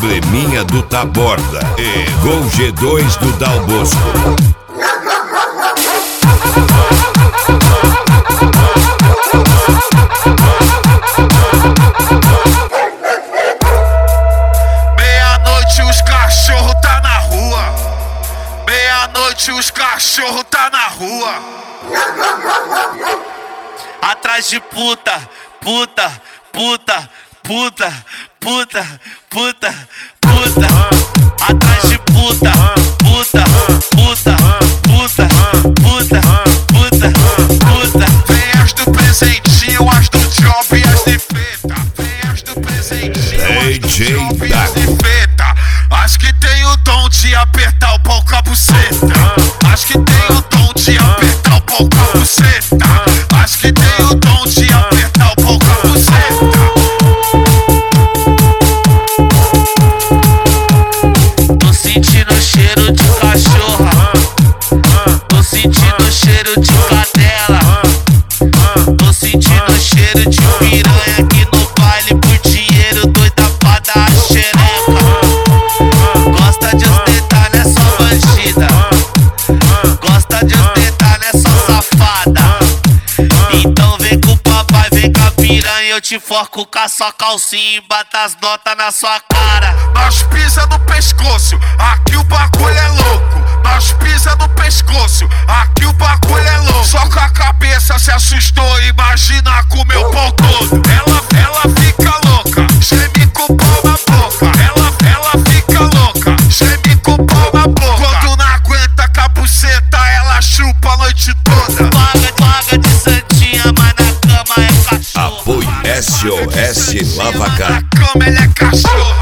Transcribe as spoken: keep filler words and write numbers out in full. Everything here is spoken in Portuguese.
Embleminha do Taborda e Gol G dois do Dal Bosco. Meia-noite os cachorro tá na rua. Meia-noite os cachorro tá na rua. Atrás de puta, puta, puta, puta, puta, puta, puta. Atrás de puta, puta, puta, puta, puta, puta, puta. Vem as do presentinho, as do job e as de feta. Vem as do presentinho, as do job e as de feta. As que tem o dom de apertar o pau com a buceta. As que tem o dom de apertar o pau com a buceta. As que tem o dom de apertar o pau com a buceta. Tô sentindo o cheiro de cachorra. Tô sentindo o cheiro de cadela. Tô sentindo o cheiro de piranha aqui no baile por dinheiro, doida pra dar a xereca. Gosta de ostentar, né, só bandida. Gosta de ostentar, né, só safada. Então vem com o papai, vem com a piranha, eu te forco com a sua calcinha e bata as notas na sua cara. Nós pisa no pescoço, aqui o bagulho é louco. Nós pisa no pescoço, aqui o bagulho é louco. Só com a cabeça se assustou, imagina com o meu pau todo. Ela, ela fica louca, geme com o pau na boca. Ela, ela fica louca, geme com o pau na boca. Quando não aguenta com a buceta, ela chupa a noite toda. Paga, paga de santinha, mas na cama é cachorro. Apoio S O S Lavacar. Na cama ela é cachorro.